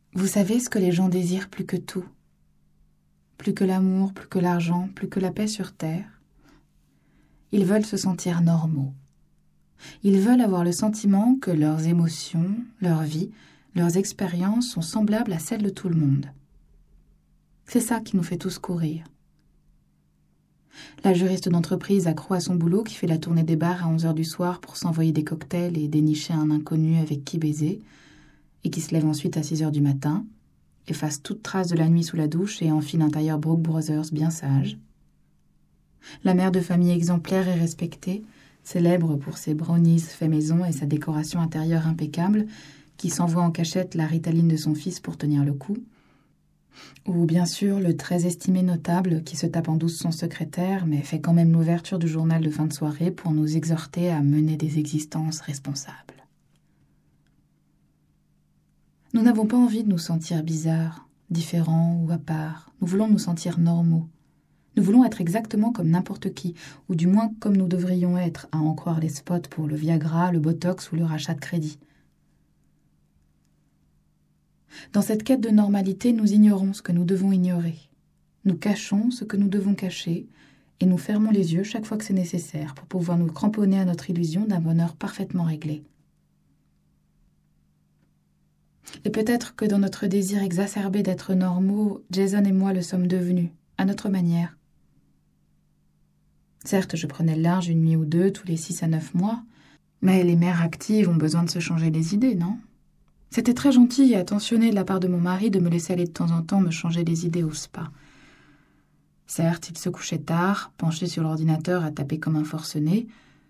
Vous savez ce que les gens désirent plus que tout, plus que l'amour, plus que l'argent, plus que la paix sur terre. Ils veulent se sentir normaux. Ils veulent avoir le sentiment que leurs émotions, leur vie, leurs expériences sont semblables à celles de tout le monde. C'est ça qui nous fait tous courir. La juriste d'entreprise accro à son boulot qui fait la tournée des bars à 11h du soir pour s'envoyer des cocktails et dénicher un inconnu avec qui baiser, et qui se lève ensuite à 6h du matin, efface toute trace de la nuit sous la douche et enfile un tailleur Brooks Brothers bien sage. La mère de famille exemplaire et respectée, célèbre pour ses brownies faits maison et sa décoration intérieure impeccable, qui s'envoie en cachette la Ritaline de son fils pour tenir le coup. Ou bien sûr le très estimé notable qui se tape en douce son secrétaire, mais fait quand même l'ouverture du journal de fin de soirée pour nous exhorter à mener des existences responsables. Nous n'avons pas envie de nous sentir bizarres, différents ou à part. Nous voulons nous sentir normaux. Nous voulons être exactement comme n'importe qui, ou du moins comme nous devrions être, à en croire les spots pour le Viagra, le Botox ou le rachat de crédit. Dans cette quête de normalité, nous ignorons ce que nous devons ignorer. Nous cachons ce que nous devons cacher et nous fermons les yeux chaque fois que c'est nécessaire pour pouvoir nous cramponner à notre illusion d'un bonheur parfaitement réglé. Et peut-être que dans notre désir exacerbé d'être normaux, Jason et moi le sommes devenus, à notre manière. Certes, je prenais le large une nuit ou deux tous les 6 à 9 mois, mais les mères actives ont besoin de se changer les idées, non ? C'était très gentil et attentionné de la part de mon mari de me laisser aller de temps en temps me changer les idées au spa. Certes, il se couchait tard, penché sur l'ordinateur à taper comme un forcené,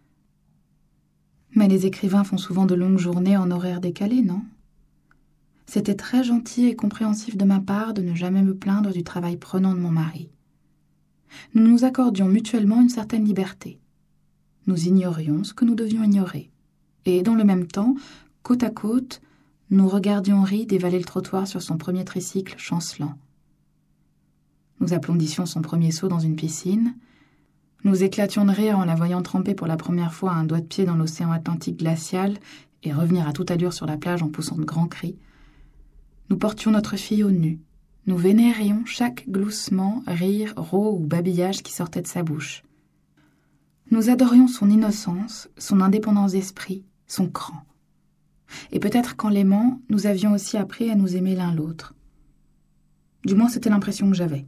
mais les écrivains font souvent de longues journées en horaires décalés, non ? C'était très gentil et compréhensif de ma part de ne jamais me plaindre du travail prenant de mon mari. Nous nous accordions mutuellement une certaine liberté. Nous ignorions ce que nous devions ignorer. Et dans le même temps, côte à côte, nous regardions Rie dévaler le trottoir sur son premier tricycle chancelant. Nous applaudissions son premier saut dans une piscine. Nous éclations de rire en la voyant tremper pour la première fois un doigt de pied dans l'océan Atlantique glacial et revenir à toute allure sur la plage en poussant de grands cris. Nous portions notre fille au nu. Nous vénérions chaque gloussement, rire, rot ou babillage qui sortait de sa bouche. Nous adorions son innocence, son indépendance d'esprit, son cran. Et peut-être qu'en l'aimant, nous avions aussi appris à nous aimer l'un l'autre. Du moins, c'était l'impression que j'avais.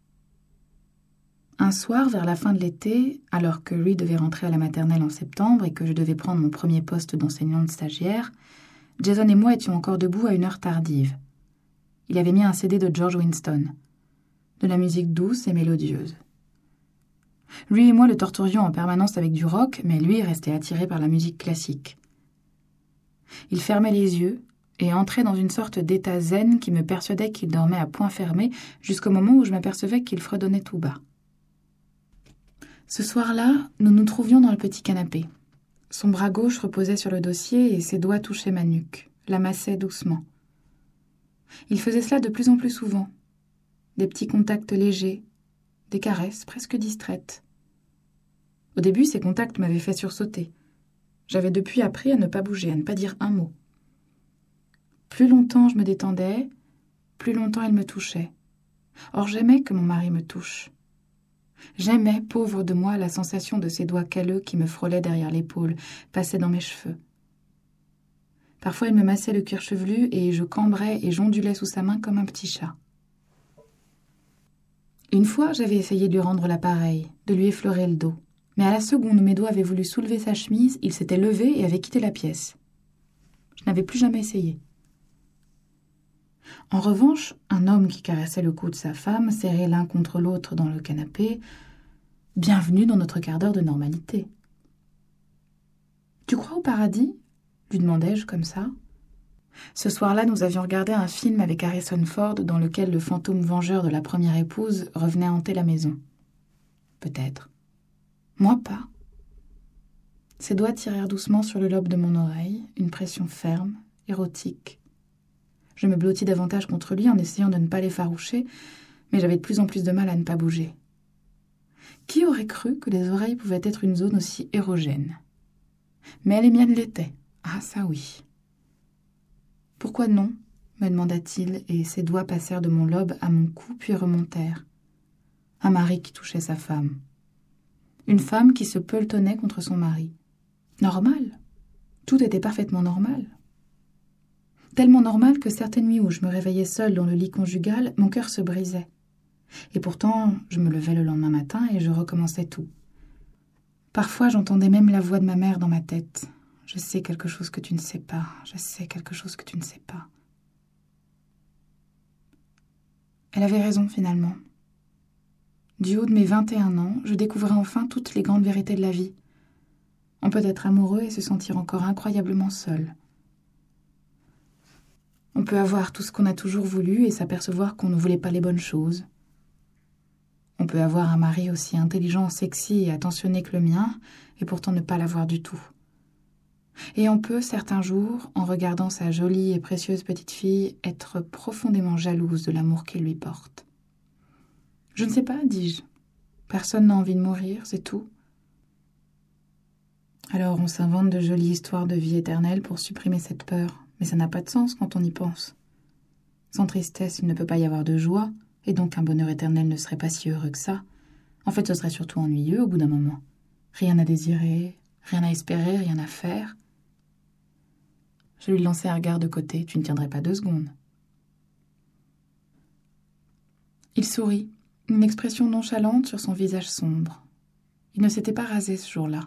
Un soir, vers la fin de l'été, alors que Rie devait rentrer à la maternelle en septembre et que je devais prendre mon premier poste d'enseignante stagiaire, Jason et moi étions encore debout à une heure tardive. Il avait mis un CD de George Winston, de la musique douce et mélodieuse. Rie et moi le torturions en permanence avec du rock, mais lui restait attiré par la musique classique. Il fermait les yeux et entrait dans une sorte d'état zen qui me persuadait qu'il dormait à poings fermés jusqu'au moment où je m'apercevais qu'il fredonnait tout bas. Ce soir-là, nous nous trouvions dans le petit canapé. Son bras gauche reposait sur le dossier et ses doigts touchaient ma nuque, la massaient doucement. Il faisait cela de plus en plus souvent. Des petits contacts légers, des caresses presque distraites. Au début, ces contacts m'avaient fait sursauter. J'avais depuis appris à ne pas bouger, à ne pas dire un mot. Plus longtemps je me détendais, plus longtemps il me touchait. Or j'aimais que mon mari me touche. J'aimais, pauvre de moi, la sensation de ses doigts calleux qui me frôlaient derrière l'épaule, passaient dans mes cheveux. Parfois il me massait le cuir chevelu et je cambrais et j'ondulais sous sa main comme un petit chat. Une fois, j'avais essayé de lui rendre l'appareil, de lui effleurer le dos. Mais à la seconde où mes doigts avaient voulu soulever sa chemise, il s'était levé et avait quitté la pièce. Je n'avais plus jamais essayé. En revanche, un homme qui caressait le cou de sa femme, serrés l'un contre l'autre dans le canapé, bienvenue dans notre quart d'heure de normalité. « Tu crois au paradis ?» lui demandai-je comme ça. Ce soir-là, nous avions regardé un film avec Harrison Ford dans lequel le fantôme vengeur de la première épouse revenait hanter la maison. Peut-être. Moi pas. Ses doigts tirèrent doucement sur le lobe de mon oreille, une pression ferme, érotique. Je me blottis davantage contre lui en essayant de ne pas l'effaroucher, mais j'avais de plus en plus de mal à ne pas bouger. Qui aurait cru que les oreilles pouvaient être une zone aussi érogène ? Mais les miennes l'étaient. Ah, ça oui. Pourquoi non ? me demanda-t-il, et ses doigts passèrent de mon lobe à mon cou, puis remontèrent. Un mari qui touchait sa femme. Une femme qui se peletonnait contre son mari. Normal. Tout était parfaitement normal. Tellement normal que certaines nuits où je me réveillais seule dans le lit conjugal, mon cœur se brisait. Et pourtant, je me levais le lendemain matin et je recommençais tout. Parfois, j'entendais même la voix de ma mère dans ma tête. « Je sais quelque chose que tu ne sais pas. Je sais quelque chose que tu ne sais pas. » Elle avait raison, finalement. Du haut de mes 21 ans, je découvrais enfin toutes les grandes vérités de la vie. On peut être amoureux et se sentir encore incroyablement seul. On peut avoir tout ce qu'on a toujours voulu et s'apercevoir qu'on ne voulait pas les bonnes choses. On peut avoir un mari aussi intelligent, sexy et attentionné que le mien, et pourtant ne pas l'avoir du tout. Et on peut, certains jours, en regardant sa jolie et précieuse petite fille, être profondément jalouse de l'amour qu'il lui porte. Je ne sais pas, dis-je. Personne n'a envie de mourir, c'est tout. Alors on s'invente de jolies histoires de vie éternelle pour supprimer cette peur, mais ça n'a pas de sens quand on y pense. Sans tristesse, il ne peut pas y avoir de joie, et donc un bonheur éternel ne serait pas si heureux que ça. En fait, ce serait surtout ennuyeux au bout d'un moment. Rien à désirer, rien à espérer, rien à faire. Je lui lançai un regard de côté, tu ne tiendrais pas 2 secondes. Il sourit, une expression nonchalante sur son visage sombre. Il ne s'était pas rasé ce jour-là.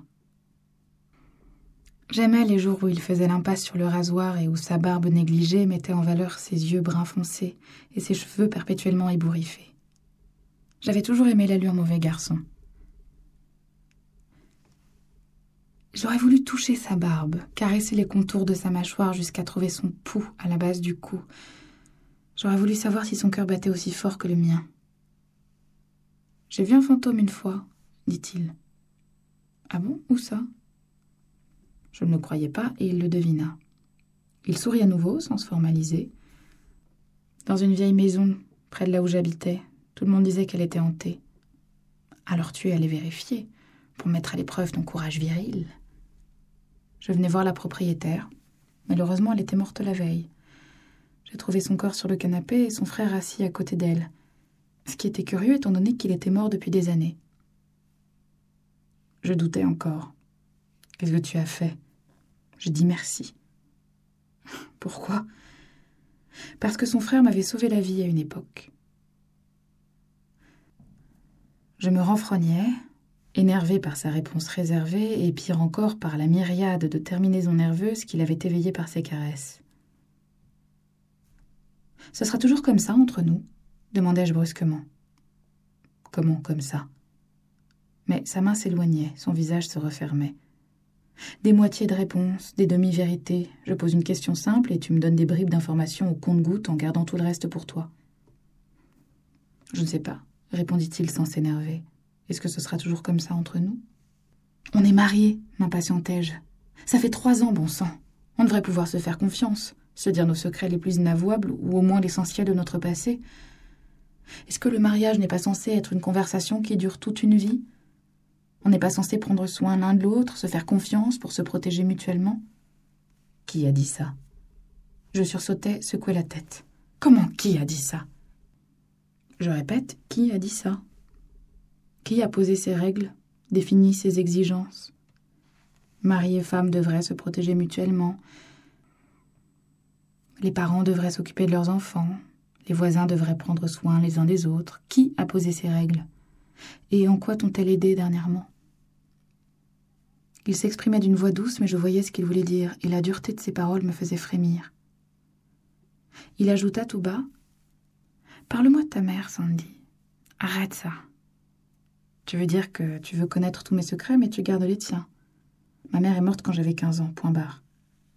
J'aimais les jours où il faisait l'impasse sur le rasoir et où sa barbe négligée mettait en valeur ses yeux bruns foncés et ses cheveux perpétuellement ébouriffés. J'avais toujours aimé l'allure mauvais garçon. J'aurais voulu toucher sa barbe, caresser les contours de sa mâchoire jusqu'à trouver son pouls à la base du cou. J'aurais voulu savoir si son cœur battait aussi fort que le mien. « J'ai vu un fantôme une fois, » dit-il. « Ah bon, où ça ?» Je ne le croyais pas et il le devina. Il sourit à nouveau, sans se formaliser. Dans une vieille maison, près de là où j'habitais, tout le monde disait qu'elle était hantée. Alors tu es allé vérifier, pour mettre à l'épreuve ton courage viril. Je venais voir la propriétaire. Malheureusement, elle était morte la veille. J'ai trouvé son corps sur le canapé et son frère assis à côté d'elle. Ce qui était curieux étant donné qu'il était mort depuis des années. Je doutais encore. « Qu'est-ce que tu as fait ?» Je dis merci. « Pourquoi ?» Parce que son frère m'avait sauvé la vie à une époque. Je me renfrognais, énervée par sa réponse réservée et pire encore par la myriade de terminaisons nerveuses qu'il avait éveillées par ses caresses. « Ce sera toujours comme ça entre nous ?» demandai-je brusquement. « Comment comme ça ?» Mais sa main s'éloignait, son visage se refermait. Des moitiés de réponses, des demi-vérités. Je pose une question simple et tu me donnes des bribes d'informations au compte-gouttes en gardant tout le reste pour toi. « Je ne sais pas, » répondit-il sans s'énerver. « Est-ce que ce sera toujours comme ça entre nous ?»« On est mariés, » m'impatientai-je. « Ça fait 3 ans, bon sang. On devrait pouvoir se faire confiance, se dire nos secrets les plus inavouables ou au moins l'essentiel de notre passé. Est-ce que le mariage n'est pas censé être une conversation qui dure toute une vie ? On n'est pas censé prendre soin l'un de l'autre, se faire confiance pour se protéger mutuellement ? Qui a dit ça ? Je sursautais, secouais la tête. Comment qui a dit ça ? Je répète, qui a dit ça ? Qui a posé ses règles, défini ses exigences ? Mari et femme devraient se protéger mutuellement. Les parents devraient s'occuper de leurs enfants. Les voisins devraient prendre soin les uns des autres. Qui a posé ces règles ? Et en quoi t'ont-elles aidé dernièrement ? Il s'exprimait d'une voix douce, mais je voyais ce qu'il voulait dire, et la dureté de ses paroles me faisait frémir. Il ajouta tout bas, « Parle-moi de ta mère, Sandy. Arrête ça. Tu veux dire que tu veux connaître tous mes secrets, mais tu gardes les tiens. Ma mère est morte quand j'avais 15 ans, point barre. »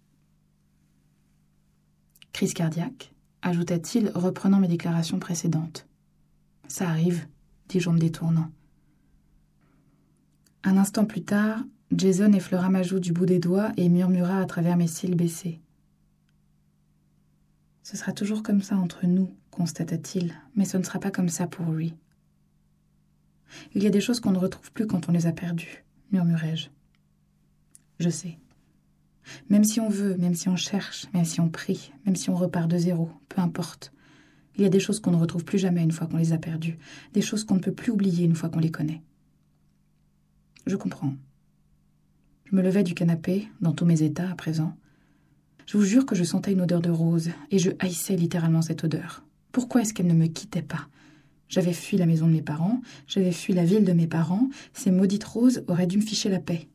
Crise cardiaque, ajouta-t-il, reprenant mes déclarations précédentes. « Ça arrive, » dis-je en me détournant. Un instant plus tard, Jason effleura ma joue du bout des doigts et murmura à travers mes cils baissés. « Ce sera toujours comme ça entre nous, constata-t-il, mais ce ne sera pas comme ça pour lui. »« Il y a des choses qu'on ne retrouve plus quand on les a perdues, murmurai-je. »« Je sais. Même si on veut, même si on cherche, même si on prie, même si on repart de zéro, peu importe. Il y a des choses qu'on ne retrouve plus jamais une fois qu'on les a perdues, des choses qu'on ne peut plus oublier une fois qu'on les connaît. Je comprends. Je me levais du canapé, dans tous mes états à présent. Je vous jure que je sentais une odeur de rose, et je haïssais littéralement cette odeur. Pourquoi est-ce qu'elle ne me quittait pas ? J'avais fui la maison de mes parents, j'avais fui la ville de mes parents, ces maudites roses auraient dû me ficher la paix.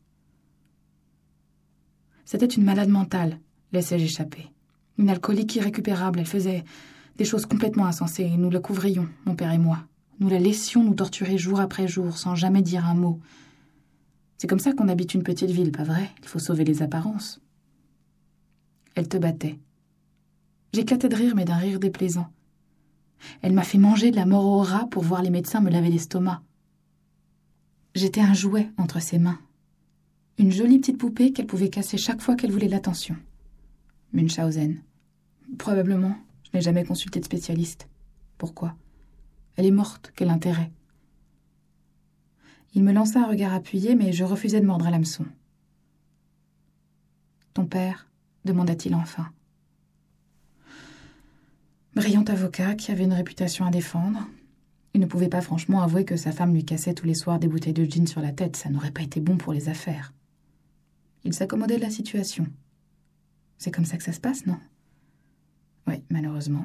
C'était une malade mentale, laissai-je échapper. Une alcoolique irrécupérable, elle faisait des choses complètement insensées, et nous la couvrions, mon père et moi. Nous la laissions nous torturer jour après jour, sans jamais dire un mot. C'est comme ça qu'on habite une petite ville, pas vrai ? Il faut sauver les apparences. Elle te battait. J'éclatais de rire, mais d'un rire déplaisant. Elle m'a fait manger de la mort au rat pour voir les médecins me laver l'estomac. J'étais un jouet entre ses mains. Une jolie petite poupée qu'elle pouvait casser chaque fois qu'elle voulait l'attention. Munchausen. Probablement, je n'ai jamais consulté de spécialiste. Pourquoi ? Elle est morte, quel intérêt ? Il me lança un regard appuyé, mais je refusai de mordre à l'hameçon. « Ton père ?» demanda-t-il enfin. Brillant avocat qui avait une réputation à défendre. Il ne pouvait pas franchement avouer que sa femme lui cassait tous les soirs des bouteilles de gin sur la tête. Ça n'aurait pas été bon pour les affaires. Il s'accommodait de la situation. C'est comme ça que ça se passe, non ? Oui, malheureusement.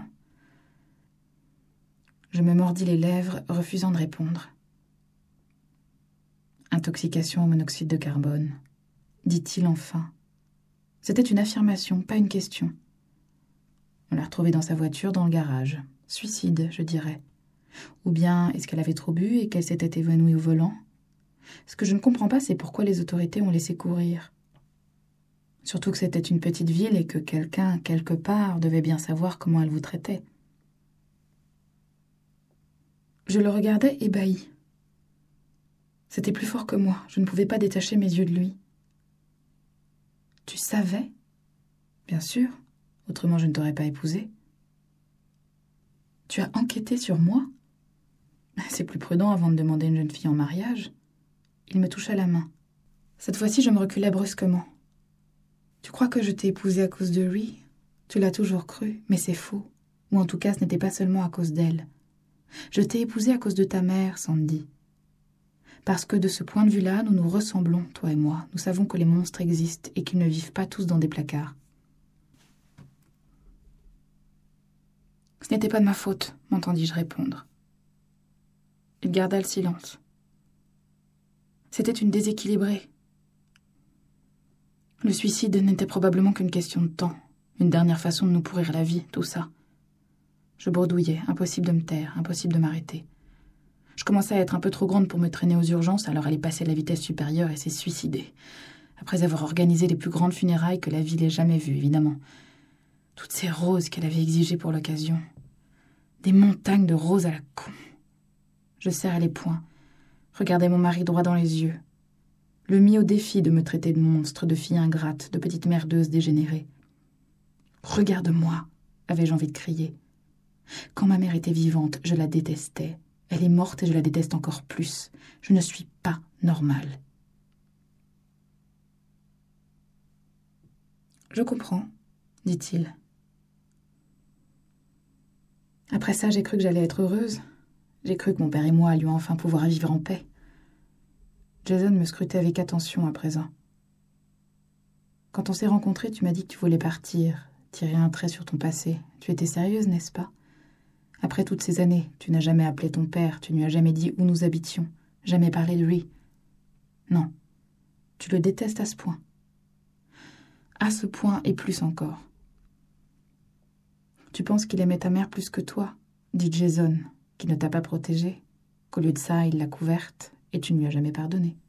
Je me mordis les lèvres, refusant de répondre. Intoxication au monoxyde de carbone, dit-il enfin. C'était une affirmation, pas une question. On l'a retrouvée dans sa voiture, dans le garage. Suicide, je dirais. Ou bien, est-ce qu'elle avait trop bu et qu'elle s'était évanouie au volant ? Ce que je ne comprends pas, c'est pourquoi les autorités ont laissé courir. Surtout que c'était une petite ville et que quelqu'un, quelque part, devait bien savoir comment elle vous traitait. Je le regardais ébahi. C'était plus fort que moi, je ne pouvais pas détacher mes yeux de lui. « Tu savais ? » ?»« Bien sûr, autrement je ne t'aurais pas épousé. »« Tu as enquêté sur moi ? » ?»« C'est plus prudent avant de demander une jeune fille en mariage. » Il me toucha la main. Cette fois-ci, je me reculai brusquement. « Tu crois que je t'ai épousé à cause de Rhee ? Tu l'as toujours cru, mais c'est faux. Ou en tout cas, ce n'était pas seulement à cause d'elle. Je t'ai épousé à cause de ta mère, Sandy. Parce que de ce point de vue-là, nous nous ressemblons, toi et moi. Nous savons que les monstres existent et qu'ils ne vivent pas tous dans des placards. Ce n'était pas de ma faute, m'entendis-je répondre. Il garda le silence. C'était une déséquilibrée. Le suicide n'était probablement qu'une question de temps, une dernière façon de nous pourrir la vie, tout ça. Je bredouillais, impossible de me taire, impossible de m'arrêter. Je commençais à être un peu trop grande pour me traîner aux urgences, alors elle est passée à la vitesse supérieure et s'est suicidée. Après avoir organisé les plus grandes funérailles que la ville ait jamais vues, évidemment. Toutes ces roses qu'elle avait exigées pour l'occasion. Des montagnes de roses à la con. Je serrais les poings, regardais mon mari droit dans les yeux. Le mis au défi de me traiter de monstre, de fille ingrate, de petite merdeuse dégénérée. « Regarde-moi !» avais-je envie de crier. Quand ma mère était vivante, je la détestais. Elle est morte et je la déteste encore plus. Je ne suis pas normale. « Je comprends, » dit-il. Après ça, j'ai cru que j'allais être heureuse. J'ai cru que mon père et moi allions enfin pouvoir vivre en paix. Jason me scrutait avec attention à présent. Quand on s'est rencontrés, tu m'as dit que tu voulais partir, tirer un trait sur ton passé. Tu étais sérieuse, n'est-ce pas ? Après toutes ces années, tu n'as jamais appelé ton père, tu ne lui as jamais dit où nous habitions, jamais parlé de lui. Non, tu le détestes à ce point. À ce point et plus encore. Tu penses qu'il aimait ta mère plus que toi, dit Jason, qui ne t'a pas protégée, qu'au lieu de ça, il l'a couverte et tu ne lui as jamais pardonné.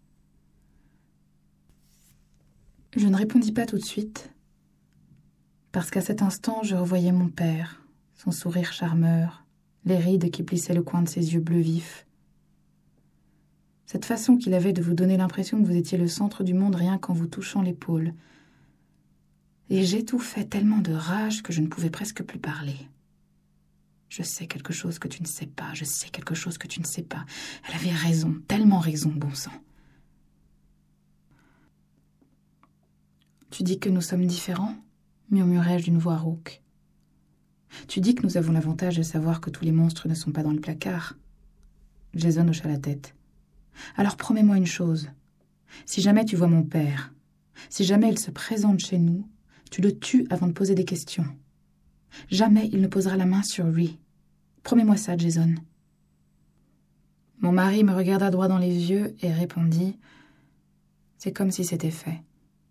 Je ne répondis pas tout de suite, parce qu'à cet instant, je revoyais mon père, son sourire charmeur, les rides qui plissaient le coin de ses yeux bleus vifs. Cette façon qu'il avait de vous donner l'impression que vous étiez le centre du monde rien qu'en vous touchant l'épaule. Et j'étouffais tellement de rage que je ne pouvais presque plus parler. Je sais quelque chose que tu ne sais pas, je sais quelque chose que tu ne sais pas. Elle avait raison, tellement raison, bon sang. Tu dis que nous sommes différents, murmurai-je d'une voix rauque. Tu dis que nous avons l'avantage de savoir que tous les monstres ne sont pas dans le placard. Jason hocha la tête. Alors promets-moi une chose. Si jamais tu vois mon père, si jamais il se présente chez nous, tu le tues avant de poser des questions. Jamais il ne posera la main sur Rhys. Promets-moi ça, Jason. Mon mari me regarda droit dans les yeux et répondit « C'est comme si c'était fait. »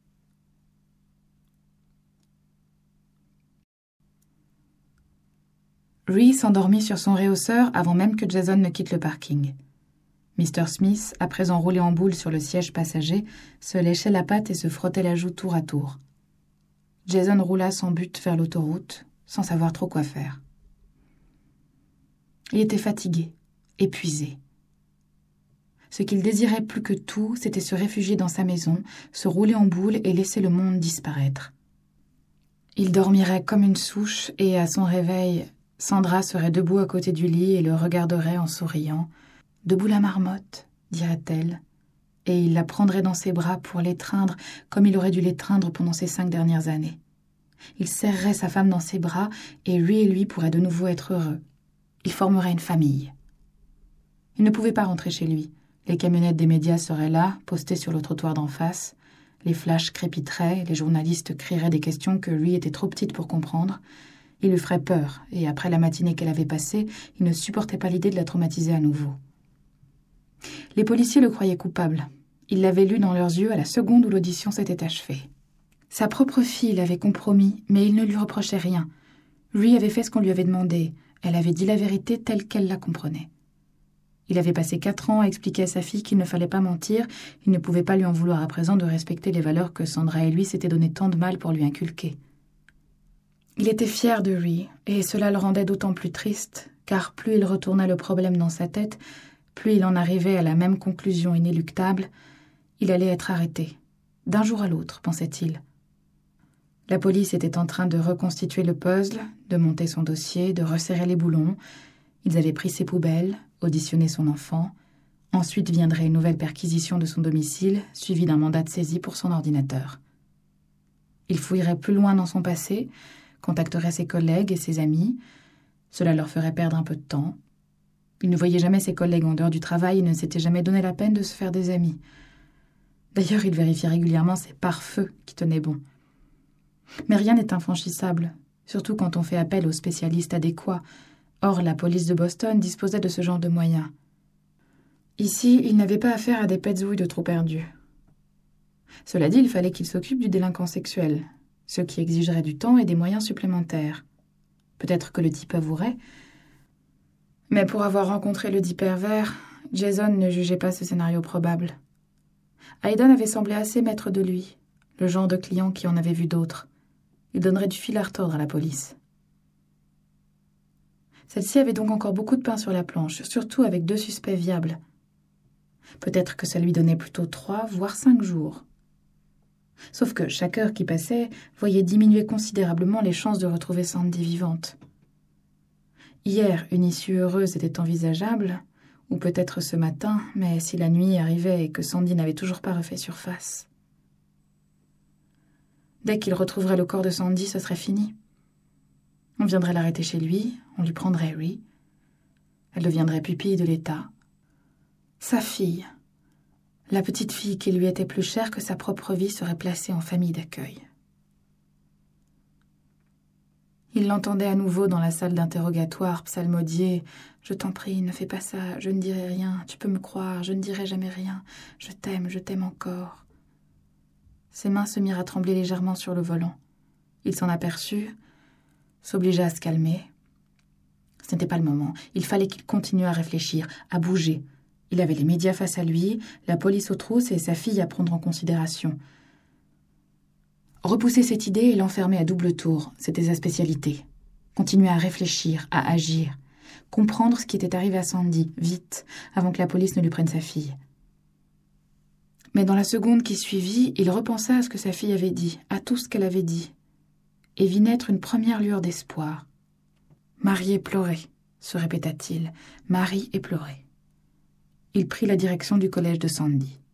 Rhys s'endormit sur son réhausseur avant même que Jason ne quitte le parking. Mr. Smith, à présent roulé en boule sur le siège passager, se léchait la patte et se frottait la joue tour à tour. Jason roula sans but vers l'autoroute, sans savoir trop quoi faire. Il était fatigué, épuisé. Ce qu'il désirait plus que tout, c'était se réfugier dans sa maison, se rouler en boule et laisser le monde disparaître. Il dormirait comme une souche et, à son réveil, Sandra serait debout à côté du lit et le regarderait en souriant. « Debout la marmotte », dirait-elle, et il la prendrait dans ses bras pour l'étreindre comme il aurait dû l'étreindre pendant ces 5 dernières années. Il serrerait sa femme dans ses bras et lui pourraient de nouveau être heureux. Ils formeraient une famille. Il ne pouvait pas rentrer chez lui. Les camionnettes des médias seraient là, postées sur le trottoir d'en face. Les flashs crépiteraient, les journalistes crieraient des questions que lui était trop petite pour comprendre. Il lui ferait peur, et après la matinée qu'elle avait passée, il ne supportait pas l'idée de la traumatiser à nouveau. Les policiers le croyaient coupable. Ils l'avaient lu dans leurs yeux à la seconde où l'audition s'était achevée. Sa propre fille l'avait compromis, mais il ne lui reprochait rien. Lui avait fait ce qu'on lui avait demandé. Elle avait dit la vérité telle qu'elle la comprenait. Il avait passé 4 ans à expliquer à sa fille qu'il ne fallait pas mentir. Il ne pouvait pas lui en vouloir à présent de respecter les valeurs que Sandra et lui s'étaient donné tant de mal pour lui inculquer. Il était fier de lui, et cela le rendait d'autant plus triste, car plus il retournait le problème dans sa tête, plus il en arrivait à la même conclusion inéluctable. Il allait être arrêté. D'un jour à l'autre, pensait-il. La police était en train de reconstituer le puzzle, de monter son dossier, de resserrer les boulons. Ils avaient pris ses poubelles, auditionné son enfant. Ensuite viendrait une nouvelle perquisition de son domicile, suivie d'un mandat de saisie pour son ordinateur. Il fouillerait plus loin dans son passé, contacterait ses collègues et ses amis. Cela leur ferait perdre un peu de temps. Il ne voyait jamais ses collègues en dehors du travail et ne s'était jamais donné la peine de se faire des amis. D'ailleurs, il vérifiait régulièrement ses pare-feux qui tenaient bon. Mais rien n'est infranchissable, surtout quand on fait appel aux spécialistes adéquats. Or, la police de Boston disposait de ce genre de moyens. Ici, il n'avait pas affaire à des pètes-ouilles de trop perdus. Cela dit, il fallait qu'il s'occupe du délinquant sexuel, ce qui exigerait du temps et des moyens supplémentaires. Peut-être que le type avouerait. Mais pour avoir rencontré le dit pervers, Jason ne jugeait pas ce scénario probable. Hayden avait semblé assez maître de lui, le genre de client qui en avait vu d'autres. Il donnerait du fil à retordre à la police. Celle-ci avait donc encore beaucoup de pain sur la planche, surtout avec 2 suspects viables. Peut-être que ça lui donnait plutôt 3, voire 5 jours. Sauf que chaque heure qui passait voyait diminuer considérablement les chances de retrouver Sandy vivante. Hier, une issue heureuse était envisageable, ou peut-être ce matin, mais si la nuit arrivait et que Sandy n'avait toujours pas refait surface. Dès qu'il retrouverait le corps de Sandy, ce serait fini. On viendrait l'arrêter chez lui, on lui prendrait Rhys. Elle deviendrait pupille de l'État. Sa fille, la petite fille qui lui était plus chère que sa propre vie, serait placée en famille d'accueil. Il l'entendait à nouveau dans la salle d'interrogatoire psalmodier « Je t'en prie, ne fais pas ça, je ne dirai rien, tu peux me croire, je ne dirai jamais rien, je t'aime encore. » Ses mains se mirent à trembler légèrement sur le volant. Il s'en aperçut, s'obligea à se calmer. Ce n'était pas le moment. Il fallait qu'il continue à réfléchir, à bouger. Il avait les médias face à lui, la police aux trousses et sa fille à prendre en considération. Repousser cette idée et l'enfermer à double tour, c'était sa spécialité. Continuer à réfléchir, à agir. Comprendre ce qui était arrivé à Sandy, vite, avant que la police ne lui prenne sa fille. Mais dans la seconde qui suivit, il repensa à ce que sa fille avait dit, à tout ce qu'elle avait dit, et vit naître une première lueur d'espoir. « Marie et pleurer », se répéta-t-il, « Marie et pleurer ». Il prit la direction du collège de Sandy.